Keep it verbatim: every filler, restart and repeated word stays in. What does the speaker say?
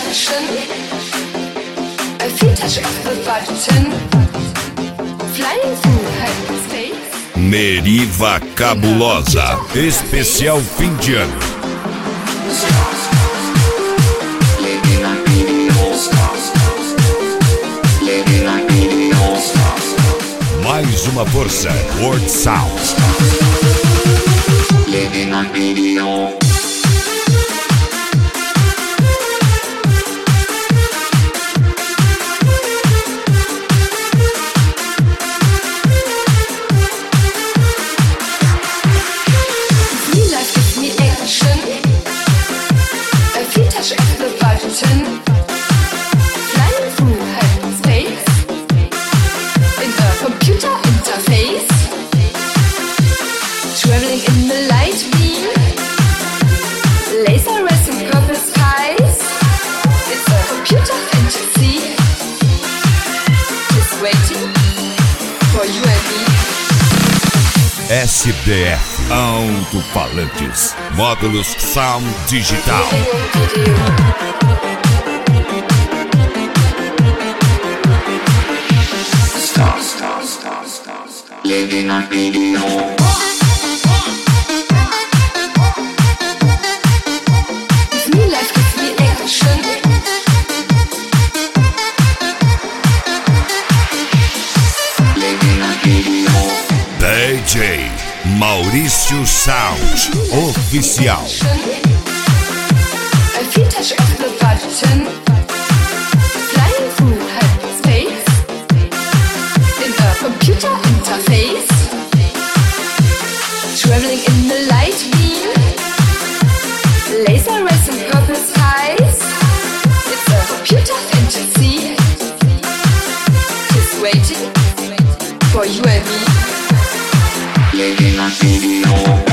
action. A few touch of the button. Flying through hyperspace. Meriva Cabulosa, especial fim de ano. Mais uma força, World Sound. Living on video. S D F Alto-Falantes, módulos Sound Digital. Stop, stop, stop, stop, stop. Living on video. D J Maurício Sound Oficial. A few touch of the button. Flying through hyperspace. In a computer interface. Traveling in the light beam. Laser rays in purple skies. It's a computer fantasy. Just waiting for you and me. Living on video.